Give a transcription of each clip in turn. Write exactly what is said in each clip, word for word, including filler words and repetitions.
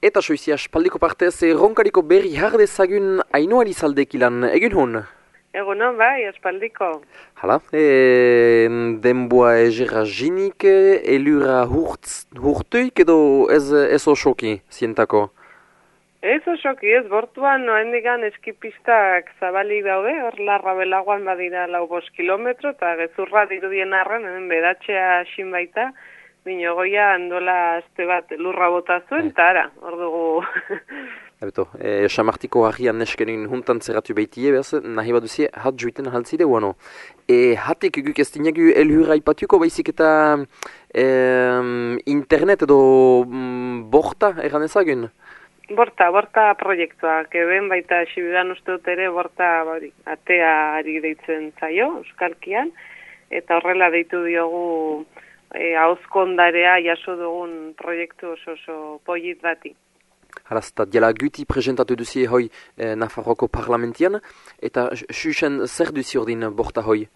Eta soizia, espaldiko partez, erronkariko berri jardezagun Ainhoa Elizaldekilan, egin hon? Egunon bai, espaldiko. Hala, e, denboa egera jinik, elura hurtz, hurtuik edo ez, ez osoki zientako? Ez osoki, ez bortuan noendigan eskipistak zabalik daude, hor larra belagoan badira lau bost kilometro, eta gezurra dirudien arren, hemen bedatxea xin baita, bino goia handola azte bat lurra bota zuen, eta ara, hor dugu. Ebeto, e, Samartiko harrian neskenin juntan zerratu behitie, behaz, nahi baduzie, hat juiten haltzide guano. E, hatek guk ez dinagu elhurra ipatuko, baizik eta e, internet edo mm, borta egan ezagun? Borta, borta proiektuak, eben baita Sibidan uste dut ere borta bari, atea ari deitzen zaio, Euskalkian, eta horrela deitu diogu e, ahozkondarea jaso dugun proiektu oso oso polit bati. Harazta, diala guti presentatu duzi hoi e, Nafarroko parlamentian, eta xuxen zer duzi ordin borta hoi?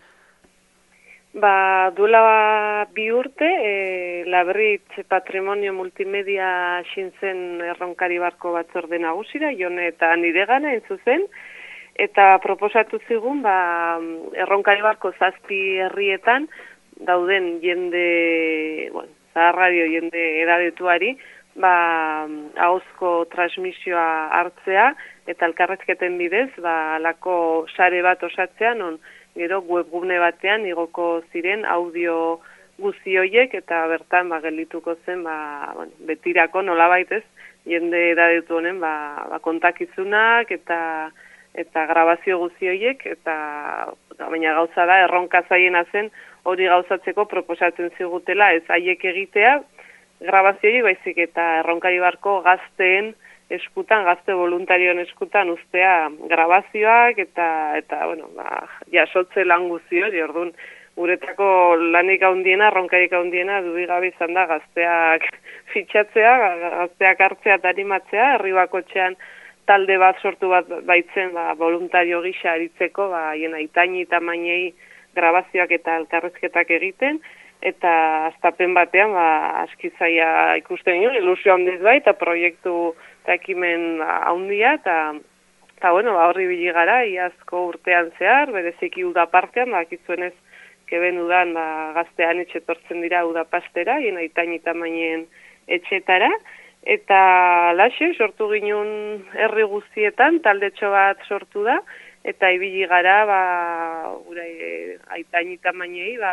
Ba, duela bi urte, e, Labritz Patrimonio Multimedia xintzen erronkari barko batzorde nagusira, jone eta nire gana entzuzen, eta proposatu zigun, ba, erronkari barko zazpi herrietan, dauden jende, bueno, zaharradio jende edadetuari, ba, ahozko transmisioa hartzea, eta elkarrezketen bidez, ba, alako sare bat osatzea, non, gero webgune batean igoko ziren audio guzti horiek eta bertan ba, geldituko zen ba, bueno, betirako nolabait ez, jende edadetu honen ba, ba, kontakizunak eta eta grabazio guzti horiek eta baina gauza da erronka zaiena zen hori gauzatzeko proposatzen zigutela ez haiek egitea grabazio horiek baizik eta erronkari barko gazteen eskutan, gazte voluntarioen eskutan ustea grabazioak eta, eta bueno, ba, jasotze lan guzti hori, orduan, guretako lanik handiena, ronkarik handiena, dubigabe izan da gazteak fitxatzea, gazteak hartzea eta animatzea, herri bakotxean talde bat sortu bat baitzen, ba, voluntario gisa aritzeko, ba, hien aitaini eta mainei grabazioak eta elkarrezketak egiten, eta astapen batean, ba, askizaia ikusten nio, ilusio handiz bai, eta proiektu eta ekimen haundia, eta, eta bueno, ba, horri bili gara, iazko urtean zehar, bereziki uda partean, bakizuenez, keben udan ba, gaztean etxetortzen dira udapastera, hien aitain eta mainen etxetara, eta laxe, sortu ginen herri guztietan, taldetxo bat sortu da, eta ibili gara, ba, ura, e, aitain eta mainei, ba,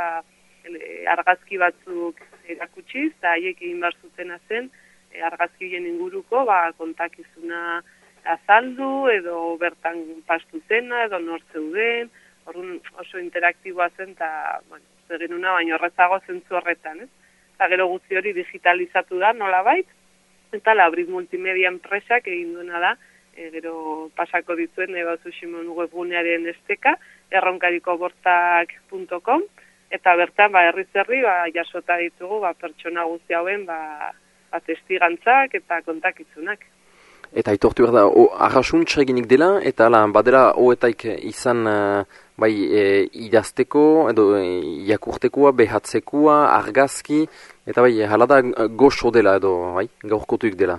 argazki batzuk erakutsiz, eta haiek egin behar zutena zen, argazkien inguruko ba, kontakizuna azaldu edo bertan pastu zena edo nor zeuden, orduan oso interaktiboa zen eta bueno, egin una baino horrezago zentzu horretan, ez? Eta gero guzti hori digitalizatu da nolabait, eta Labritz Multimedia enpresak egin duena da, e, gero pasako dituen Ebazu Simon webgunearen esteka, erronkariko bortak puntu com, eta bertan ba, herriz herri ba, jasota ditugu ba, pertsona guzti hauen ba, testigantzak eta kontakizunak. Eta aitortu behar da, arrasuntza eginik dela, eta ala, badela hoetaik izan uh, bai e, idazteko, edo e, jakurtekoa, behatzekoa, argazki, eta bai, halada goxo dela edo, bai, gaurkotuik dela.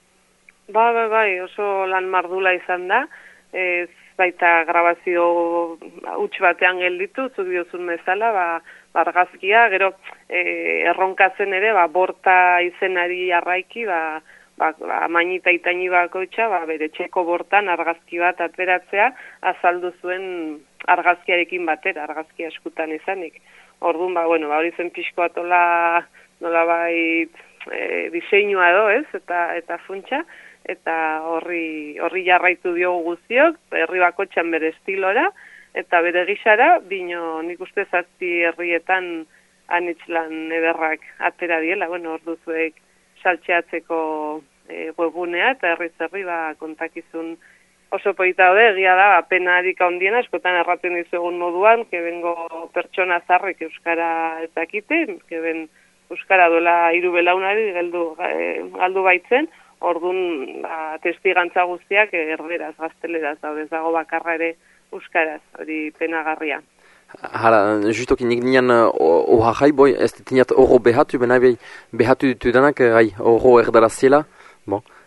Ba, ba, bai, oso lan mardula izan da, ez baita grabazio huts batean gelditu, zuk diozun bezala, ba, argazkia, gero e, erronkatzen ere, ba, borta izenari arraiki, ba, ba, ba, mainita itaini bakoitza, ba, bere txeko bortan argazki bat ateratzea, azaldu zuen argazkiarekin batera, argazkia eskutan izanik. Orduan, ba, bueno, ba, hori zen pixko atola nolabait e, diseinua edo, ez, eta, eta funtsa, eta horri, horri jarraitu diogu guztiok, herri bakotxean bere estilora, eta bere gisara, bino nik uste zazpi herrietan anitxlan ederrak atera diela, bueno, hor duzuek saltxeatzeko e, webgunea, eta herriz herri ba, kontakizun oso polita daude, egia da, ba, pena adik handiena, eskotan erraten dizuegun moduan, kebengo pertsona zarrek euskara ezakite, keben euskara duela hiru belaunari galdu, e, galdu baitzen, orduan ba, testigantza guztiak erderaz, gazteleraz daude, ez dago bakarra ere euskaraz, hori penagarria. Hala, justoki nik nian oha jai, boi, ez ditineat oro behatu, benai behi behatu ditu denak, gai, oro erdara ziela, bon.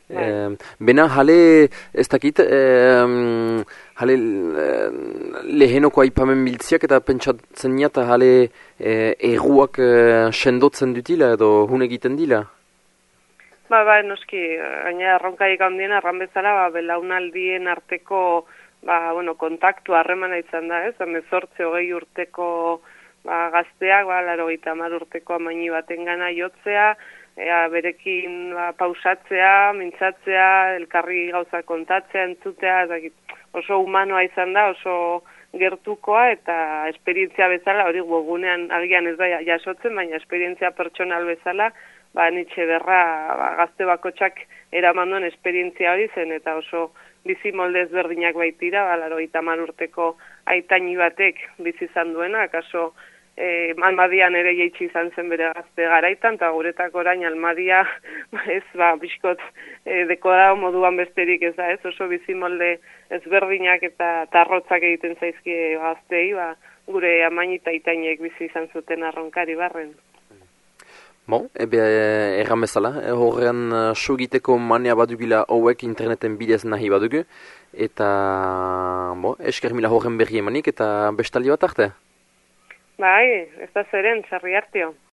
E, bena, jale, ez dakit, e, jale lehenoko aipamen biltziak eta pentsatzen eta jale e, erruak e, sendotzen dutila edo hun egiten dila? Ba, ba, noski, gaina erronkaik handien arran bezala, ba, belaunaldien arteko ba, bueno, kontaktu harremana izan da, ez? Hemezortzi hogei urteko ba, gazteak, ba, laurogeita hamar urteko amaini baten gana jotzea, ea, berekin ba, pausatzea, mintzatzea, elkarri gauza kontatzea, entzutea, ezakit, oso humanoa izan da, oso gertukoa eta esperientzia bezala, hori gogunean agian ez da jasotzen, baina esperientzia pertsonal bezala, ba, nitxe berra ba, gazte bakotxak eraman duen esperientzia hori zen, eta oso bizi molde ezberdinak baitira, ba, laurogeita hamar urteko aitaini batek bizi izan duena, akaso e, Almadian ere jaitsi izan zen bere gazte garaitan, eta guretak orain Almadia ez, ba, bizkot e, dekorao moduan besterik ez da, ez oso bizi molde ezberdinak eta tarrotzak egiten zaizkie gaztei, ba, gure amaini eta aitainek bizi izan zuten arronkari barren. Bon, ebe erran bezala, horrean sugiteko manea badugila hauek interneten bidez nahi badugu, eta bo, esker mila horren berri emanik eta bestaldi bat arte. Bai, ez da zeren, sarri hartio.